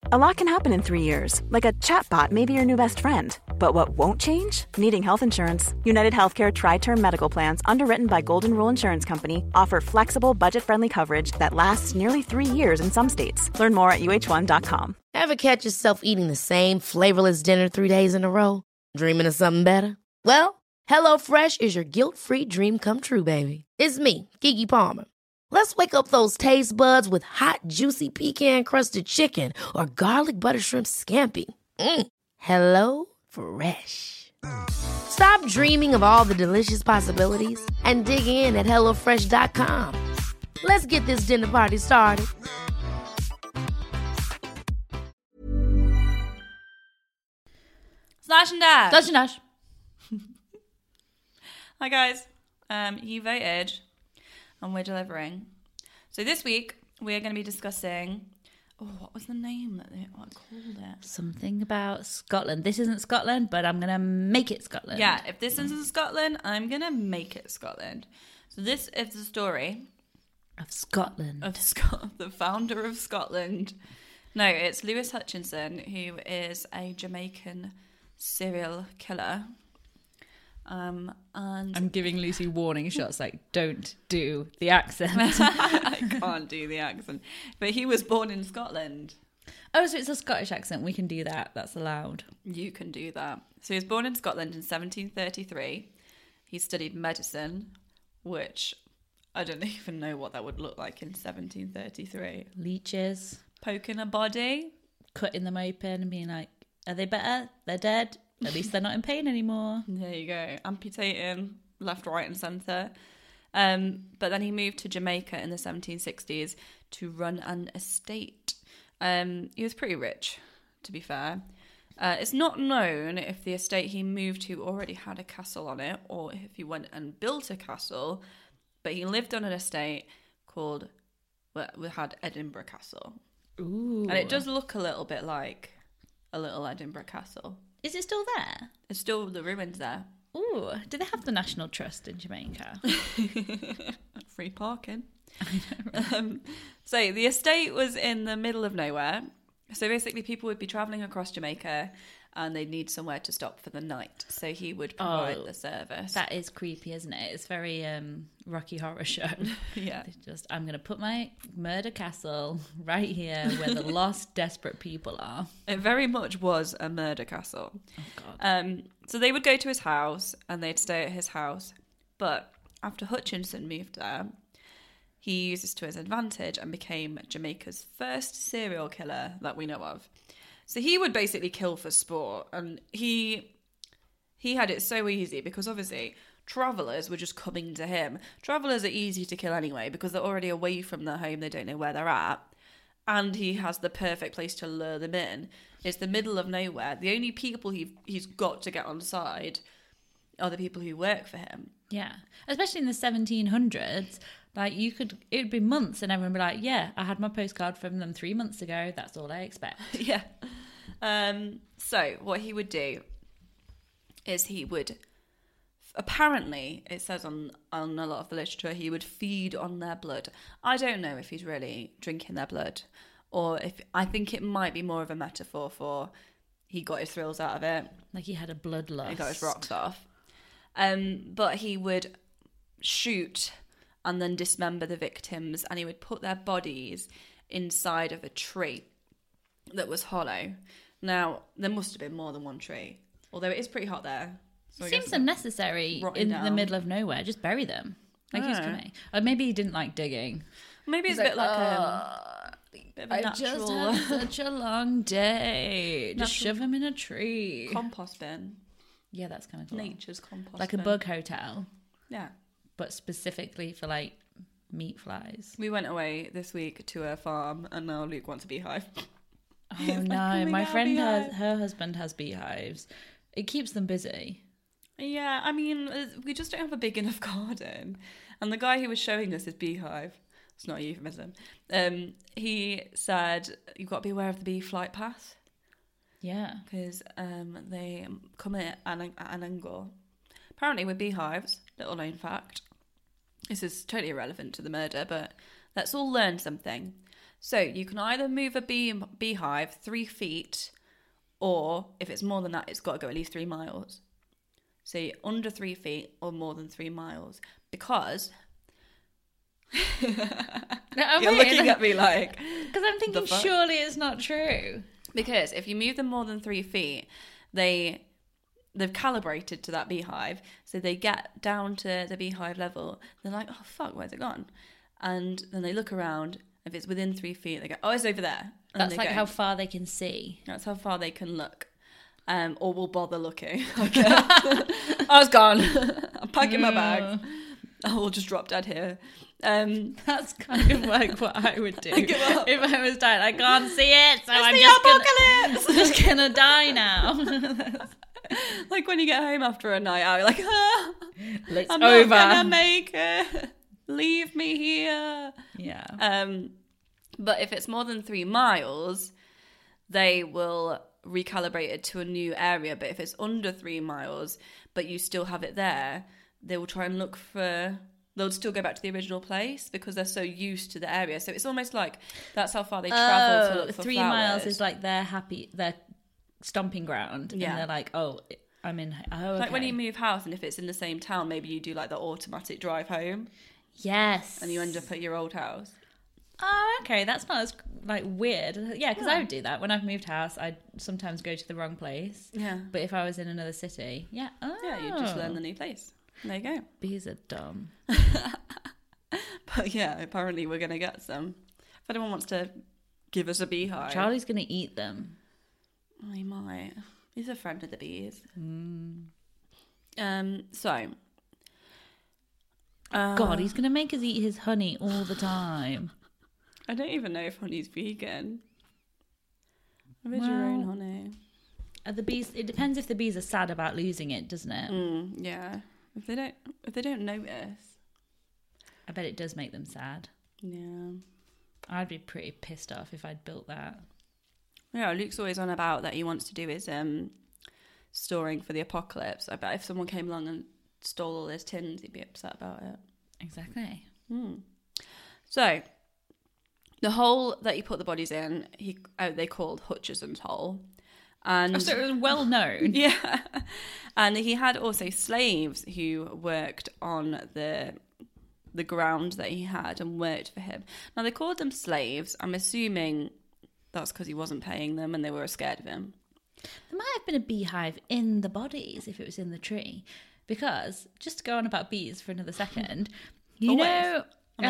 A lot can happen in 3 years, like a chatbot may be your new best friend. But what won't change? Needing health insurance. United Healthcare Tri-Term Medical Plans, underwritten by Golden Rule Insurance Company, offer flexible, budget-friendly coverage that lasts nearly 3 years in some states. Learn more at uh1.com. Ever catch yourself eating the same flavorless dinner 3 days in a row? Dreaming of something better? Well, HelloFresh is your guilt-free dream come true, baby. It's me, Keke Palmer. Let's wake up those taste buds with hot, juicy pecan-crusted chicken or garlic butter shrimp scampi. Hello Fresh. Stop dreaming of all the delicious possibilities and dig in at HelloFresh.com. Let's get this dinner party started. Slash and Dash. Slash and Dash. Hi guys. You voted and we're delivering. So this week we are going to be discussing... Oh, what was the name that they called it? Something about Scotland. This isn't Scotland, but I'm going to make it Scotland. Yeah, if this isn't Scotland, I'm going to make it Scotland. So this is the story... Of Scotland. Of the founder of Scotland. No, it's Lewis Hutchinson, who is a Jamaican serial killer. And I'm giving Lucy warning shots like, don't do the accent. I can't do the accent. But he was born in Scotland. Oh, so it's a Scottish accent. We can do that. That's allowed. You can do that. So he was born in Scotland in 1733. He studied medicine, which I don't even know what that would look like in 1733. Leeches. Poking a body. Cutting them open and being like, are they better? They're dead. At least they're not in pain anymore. There you go. Amputating left, right and centre. But then he moved to Jamaica in the 1760s to run an estate. He was pretty rich, to be fair. It's not known if the estate he moved to already had a castle on it or if he went and built a castle, but he lived on an estate called, well, we had Edinburgh Castle. Ooh. And it does look a little bit like a little Edinburgh Castle. Is it still there? It's still the ruins there. Ooh, do they have the National Trust in Jamaica? Free parking. So the estate was in the middle of nowhere. So basically people would be travelling across Jamaica and they'd need somewhere to stop for the night. So he would provide the service. That is creepy, isn't it? It's very Rocky Horror Show. Yeah. I'm going to put my murder castle right here where the lost, desperate people are. It very much was a murder castle. Oh, God. So they would go to his house and they'd stay at his house. But after Hutchinson moved there, he used this to his advantage and became Jamaica's first serial killer that we know of. So he would basically kill for sport, and he had it so easy because obviously travellers were just coming to him. Travellers are easy to kill anyway because they're already away from their home, they don't know where they're at, and he has the perfect place to lure them in. It's the middle of nowhere. The only people he's got to get on side are the people who work for him. Yeah, especially in the 1700s. Like, it would be months and everyone would be like, yeah, I had my postcard from them 3 months ago. That's all I expect. Yeah. So what he would do is he would, apparently, it says on a lot of the literature, he would feed on their blood. I don't know if he's really drinking their blood or if, I think it might be more of a metaphor for he got his thrills out of it. Like he had a bloodlust. He got his rocks off. But he would shoot and then dismember the victims, and he would put their bodies inside of a tree that was hollow. Now, there must have been more than one tree, although it is pretty hot there. So Seems unnecessary in the middle of nowhere. Just bury them. Like used to me. Or maybe he didn't like digging. Maybe it's a bit like a bit of a I natural... just had such a long day. Just shove him in a tree. compost bin. Yeah, that's kind of cool. Nature's compost like bin. a bug hotel. Yeah. But specifically for like meat flies. We went away this week to a farm and now Luke wants a beehive. Oh no, my friend her husband has beehives. It keeps them busy. Yeah, I mean, we just don't have a big enough garden. And the guy who was showing us his beehive, it's not a euphemism, he said, you've got to be aware of the bee flight path. Yeah. Because they come in at an angle. Apparently with beehives, little known fact, this is totally irrelevant to the murder, but let's all learn something. So you can either move a beehive 3 feet, or if it's more than that, it's got to go at least 3 miles. So you're under 3 feet or more than 3 miles. Because you're looking at me like... Because I'm thinking surely it's not true. Because if you move them more than 3 feet, they've calibrated to that beehive. So they get down to the beehive level. They're like, oh, fuck, where's it gone? And then they look around. If it's within 3 feet, they go, oh, it's over there. And that's like how far they can see. That's how far they can look. Or will bother looking. Okay. I was gone. I'm packing my bag. I will just drop dead here. That's kind of like what I would do if I was dying. I can't see it, so It's I'm just gonna die now. Like when you get home after a night out, you're like, I'm over. not gonna make it. Leave me here. Yeah. But if it's more than 3 miles, they will recalibrate it to a new area. But if it's under 3 miles, but you still have it there, they will try and look for... They'll still go back to the original place because they're so used to the area. So it's almost like that's how far they travel to look for 3 flowers. miles is like their stomping ground. Yeah. And they're like, oh, I'm in... Oh, okay. Like when you move house and if it's in the same town, maybe you do like the automatic drive home. Yes. And you end up at your old house. Oh, okay. That's not as like weird. Yeah, because I would do that. When I've moved house, I'd sometimes go to the wrong place. Yeah. But if I was in another city, yeah. Oh. Yeah, you just learn the new place. There you go. Bees are dumb. But yeah, apparently we're going to get some. If anyone wants to give us a beehive. Charlie's going to eat them. Oh, he might. He's a friend of the bees. God, he's going to make us eat his honey all the time. I don't even know if honey's vegan. Have your own honey. Are the bees? It depends if the bees are sad about losing it, doesn't it? Yeah. If they don't notice, I bet it does make them sad. Yeah. I'd be pretty pissed off if I'd built that. Yeah, Luke's always on about that he wants to do his storing for the apocalypse. I bet if someone came along and stole all his tins, he'd be upset about it. Exactly. So, the hole that he put the bodies in, they called Hutchison's hole. And so it was well known. Yeah. And he had also slaves who worked on the ground that he had and worked for him. Now, they called them slaves. I'm assuming that's because he wasn't paying them and they were scared of him. There might have been a beehive in the bodies if it was in the tree. Because, just to go on about bees for another second, you know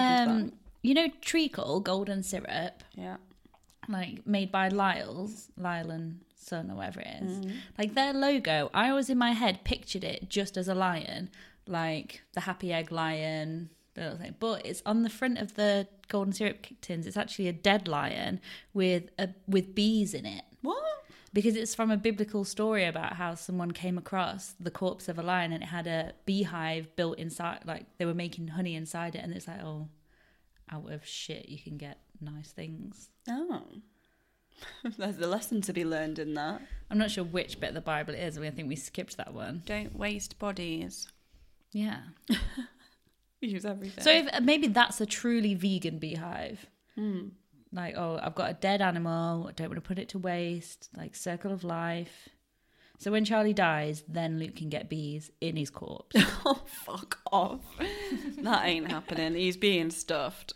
treacle, golden syrup? Yeah. Like, made by Lyle and Son or whatever it is. Like, their logo, I always in my head pictured it just as a lion. Like, the Happy Egg lion, the little thing. But it's on the front of the golden syrup tins. It's actually a dead lion with bees in it. What? Because it's from a biblical story about how someone came across the corpse of a lion and it had a beehive built inside, like they were making honey inside it, and it's like, oh, out of shit you can get nice things. Oh. There's a lesson to be learned in that. I'm not sure which bit of the Bible it is. I think we skipped that one. Don't waste bodies. Yeah. Use everything. So maybe that's a truly vegan beehive. Like, oh, I've got a dead animal. I don't want to put it to waste. Like, circle of life. So when Charlie dies, then Luke can get bees in his corpse. Oh, fuck off. That ain't happening. He's being stuffed.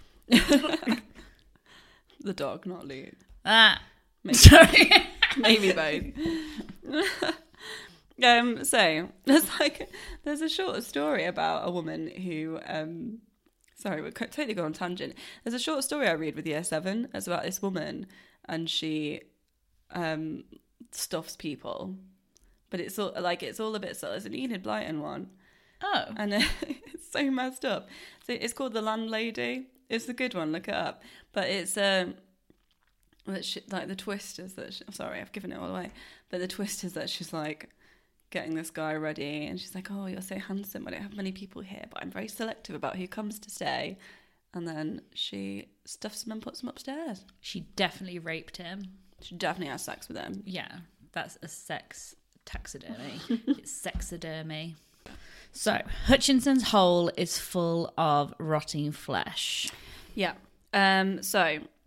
The dog, not Luke. Sorry. Maybe both. So there's a short story about a woman who sorry, we're totally going on tangent. There's a short story I read with Year 7. It's about this woman and she stuffs people, but it's all a bit subtle. It's an Enid Blyton one. Oh, and it's so messed up. So it's called The Landlady. It's a good one. Look it up. But it's like the twist is that sorry, I've given it all away. But the twist is that she's like getting this guy ready, and she's like, "Oh, you're so handsome. I don't have many people here, but I'm very selective about who comes to stay." And then she stuffs him and puts him upstairs. She definitely raped him. She definitely has sex with him. Yeah, that's a sex taxidermy. It's sexidermy. So Hutchinson's hole is full of rotting flesh. Yeah. So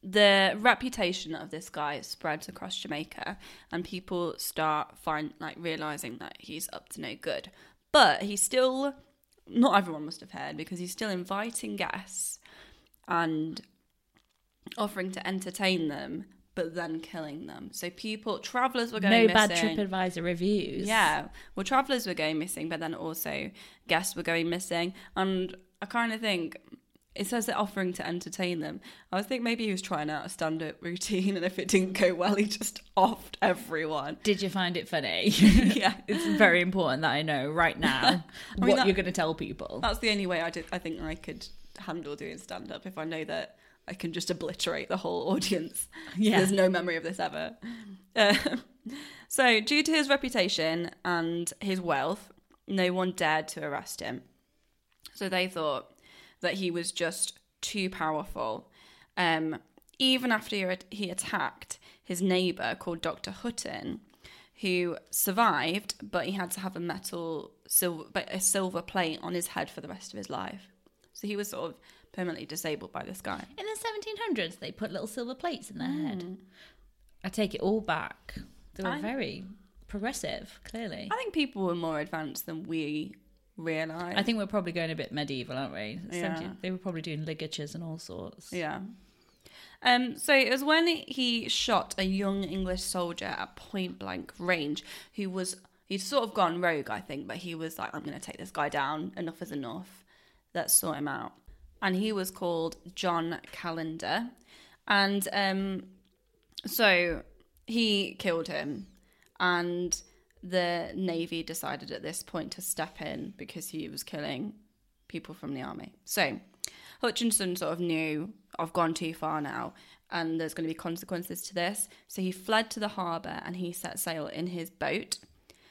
the reputation of this guy spreads across Jamaica, and people start realizing that he's up to no good. But he's still, not everyone must have heard, because he's still inviting guests and offering to entertain them, but then killing them. So travellers were going missing. No bad TripAdvisor reviews. Yeah. Well, travellers were going missing, but then also guests were going missing. And I kind of think, it says they're offering to entertain them. I think maybe he was trying out a stand-up routine, and if it didn't go well, he just offed everyone. Did you find it funny? Yeah. It's very important that I know right now what you're going to tell people. That's the only way I think I could handle doing stand-up, if I know that I can just obliterate the whole audience. Yeah. There's no memory of this ever. So due to his reputation and his wealth, no one dared to arrest him. So they thought that he was just too powerful. Even after he attacked his neighbour called Dr. Hutton, who survived, but he had to have a silver plate on his head for the rest of his life. So he was sort of permanently disabled by this guy. In the 1700s, they put little silver plates in their head. I take it all back. They were very progressive, clearly. I think people were more advanced than we realise. I think we're probably going a bit medieval, aren't we? Yeah. They were probably doing ligatures and all sorts. Yeah. So it was when he shot a young English soldier at point blank range he'd sort of gone rogue, I think, but he was like, I'm going to take this guy down. Enough is enough. Let's sort him out. And he was called John Calendar. And so he killed him. And the Navy decided at this point to step in because he was killing people from the army. So Hutchinson sort of knew, I've gone too far now, and there's going to be consequences to this. So he fled to the harbour and he set sail in his boat.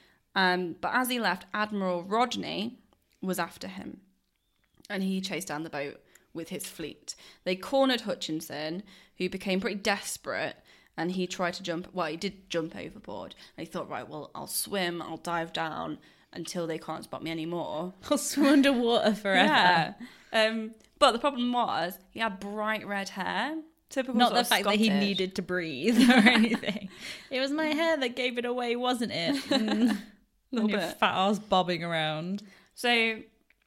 But as he left, Admiral Rodney was after him. And he chased down the boat with his fleet. They cornered Hutchinson, who became pretty desperate, and he tried to jump. Well, he did jump overboard. And he thought, right, well, I'll swim, I'll dive down until they can't spot me anymore. I'll swim underwater forever. Yeah. But the problem was, he had bright red hair. Typical Not sort the of fact that he Scottish. needed to breathe or anything. It was my hair that gave it away, wasn't it? And your bit. fat ass bobbing around. So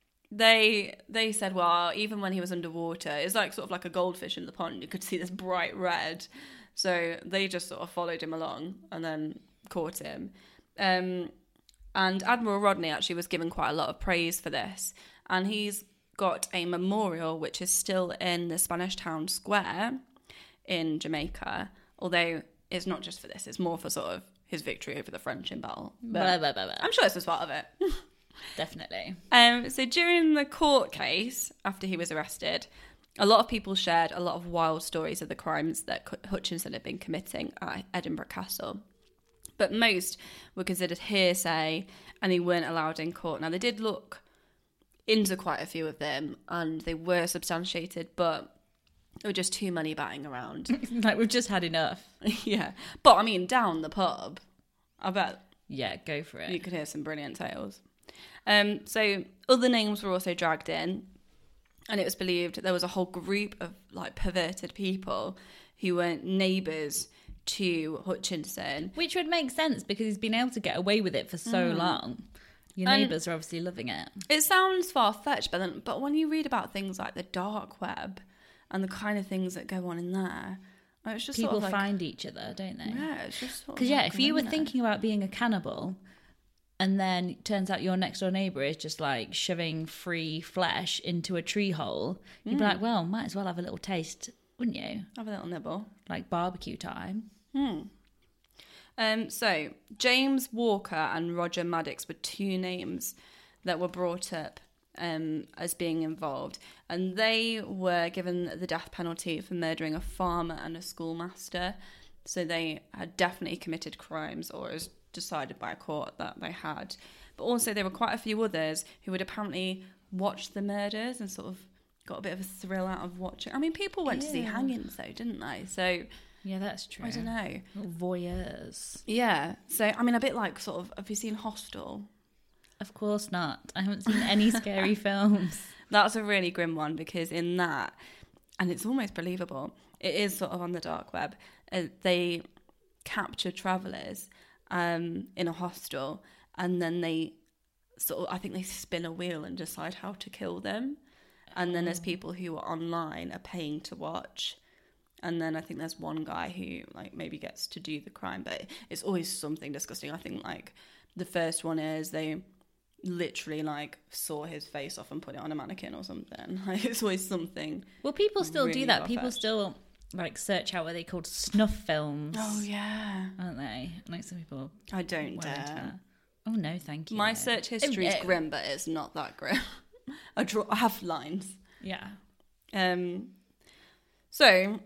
they said, well, even when he was underwater, it's like sort of like a goldfish in the pond. You could see this bright red. So they just sort of followed him along and then caught him. And Admiral Rodney actually was given quite a lot of praise for this. And he's got a memorial which is still in the Spanish Town Square in Jamaica. Although it's not just for this, it's more for sort of his victory over the French in battle. But I'm sure this was part of it. Definitely. So during the court case, after he was arrested, a lot of people shared a lot of wild stories of the crimes that Hutchinson had been committing at Edinburgh Castle. But most were considered hearsay and they weren't allowed in court. Now, they did look into quite a few of them and they were substantiated, but there were just too many batting around. Like, we've just had enough. Yeah. But, I mean, down the pub, I bet Yeah, go for it. you could hear some brilliant tales. So other names were also dragged in, and it was believed there was a whole group of like perverted people who were neighbours to Hutchinson. Which would make sense because he's been able to get away with it for so long. Your neighbours are obviously loving it. It sounds far-fetched, but when you read about things like the dark web and the kind of things that go on in there, it's just People sort of like, find each other, don't they? yeah, it's just sort of Because, like if you were grimness. thinking about being a cannibal and then it turns out your next door neighbour is just like shoving free flesh into a tree hole, you'd be like, well, might as well have a little taste, wouldn't you? Have a little nibble. Like barbecue time. So James Walker and Roger Maddox were two names that were brought up as being involved, and they were given the death penalty for murdering a farmer and a schoolmaster. So they had definitely committed crimes, or it was decided by a court that they had. But also there were quite a few others who had apparently watched the murders and sort of got a bit of a thrill out of watching. I mean, people went to see hangings though, didn't they? So Yeah, that's true. I don't know. Little voyeurs. Yeah. So I mean, a bit like sort of, have you seen Hostel? Of course not. I haven't seen any scary films. That's a really grim one because in that, and it's almost believable, It is sort of on the dark web. They capture travellers in a hostel, and then they I think they spin a wheel and decide how to kill them. And then there's people who are online are paying to watch. And then I think there's one guy who like maybe gets to do the crime, but it's always something disgusting. I think like the first one is they literally like saw his face off and put it on a mannequin or something. Like it's always something. Well, people still really do that. far-fetched. People still like search out what they called snuff films. Oh yeah, aren't they? Like some people. I don't were into dare. that. Oh no, thank you. My search history is Oh, grim, but it's not that grim. I have lines. Yeah. So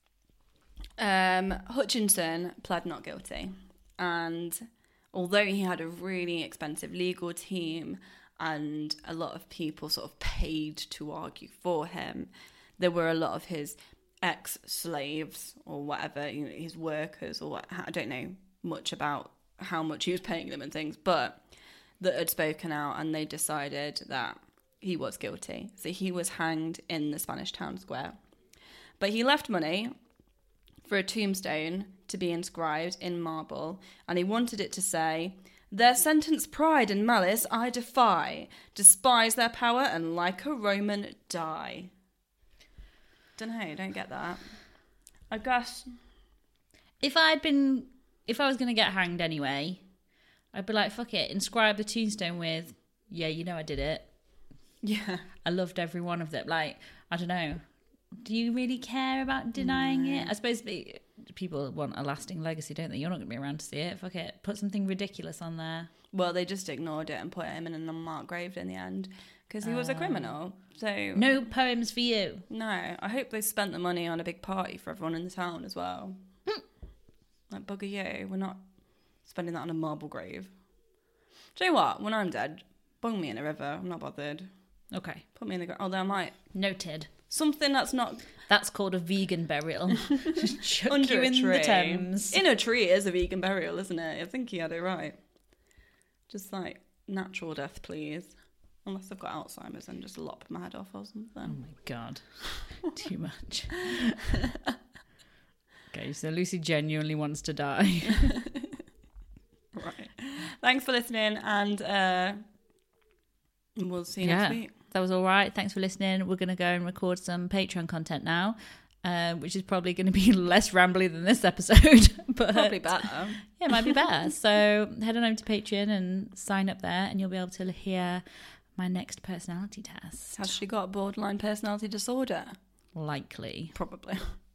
Hutchinson pled not guilty, and although he had a really expensive legal team and a lot of people sort of paid to argue for him, there were a lot of his ex-slaves or whatever, you know, his workers or what, I don't know much about how much he was paying them and things, but that had spoken out, and they decided that he was guilty. So he was hanged in the Spanish town square. But he left money for a tombstone to be inscribed in marble, and he wanted it to say, "Their sentence pride and malice I defy, despise their power and like a Roman die." Don't get that. I guess If I was going to get hanged anyway, I'd be like, fuck it, inscribe the tombstone with, yeah, you know I did it. yeah. I loved every one of them. Like, I don't know. Do you really care about denying it? I suppose people want a lasting legacy, don't they? You're not going to be around to see it. Fuck it. Put something ridiculous on there. Well, they just ignored it and put him in an unmarked grave in the end because he was a criminal. So No poems for you. no, I hope they spent the money on a big party for everyone in the town as well. Like, bugger you, we're not spending that on a marble grave. Do you know what? When I'm dead, bung me in a river. I'm not bothered. Okay. Put me in the ground. Although I might. Noted. Something that's not That's called a vegan burial. Just chuck under you a in tree. the Thames. In a tree is a vegan burial, isn't it? I think he had it right. Just like natural death, please. Unless I've got Alzheimer's and just lop my head off or something. Oh my God. Too much. Okay, so Lucy genuinely wants to die. Right. Thanks for listening, and we'll see you next week. That was all right. Thanks for listening. We're going to go and record some Patreon content now, which is probably going to be less rambly than this episode. But Probably better. yeah, it might be better. So head on over to Patreon and sign up there, and you'll be able to hear my next personality test. Has she got borderline personality disorder? Likely. Probably.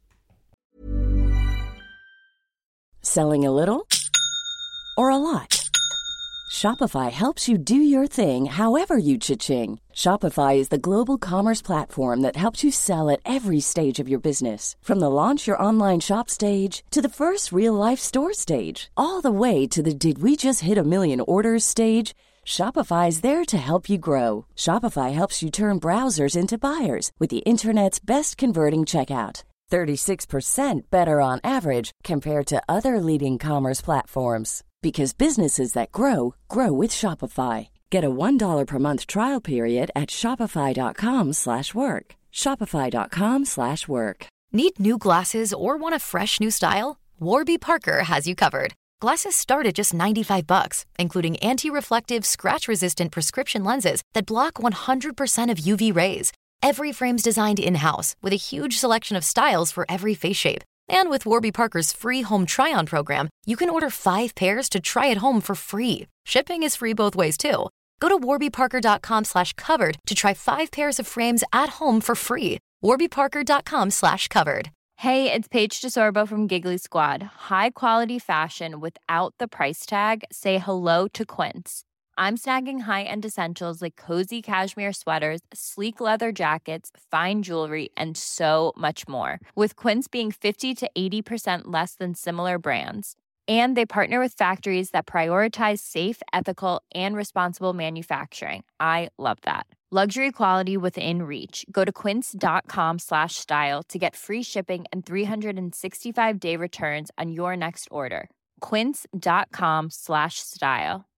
Selling a little or a lot? Shopify helps you do your thing however you cha-ching. Shopify is the global commerce platform that helps you sell at every stage of your business. From the launch your online shop stage to the first real-life store stage, all the way to the did we just hit a million orders stage. Shopify is there to help you grow. Shopify helps you turn browsers into buyers with the internet's best converting checkout. 36% better on average compared to other leading commerce platforms. Because businesses that grow, grow with Shopify. Get a $1 per month trial period at shopify.com/work. Shopify.com/work. Need new glasses or want a fresh new style? Warby Parker has you covered. Glasses start at just $95, including anti-reflective, scratch-resistant prescription lenses that block 100% of UV rays. Every frame's designed in-house with a huge selection of styles for every face shape. And with Warby Parker's free home try-on program, you can order 5 pairs to try at home for free. Shipping is free both ways, too. Go to warbyparker.com/covered to try 5 pairs of frames at home for free. warbyparker.com/covered. Hey, it's Paige DeSorbo from Giggly Squad. High quality fashion without the price tag. Say hello to Quince. I'm snagging high-end essentials like cozy cashmere sweaters, sleek leather jackets, fine jewelry, and so much more. With Quince being 50 to 80% less than similar brands. And they partner with factories that prioritize safe, ethical, and responsible manufacturing. I love that. Luxury quality within reach. Go to quince.com/style to get free shipping and 365-day returns on your next order. Quince.com/style.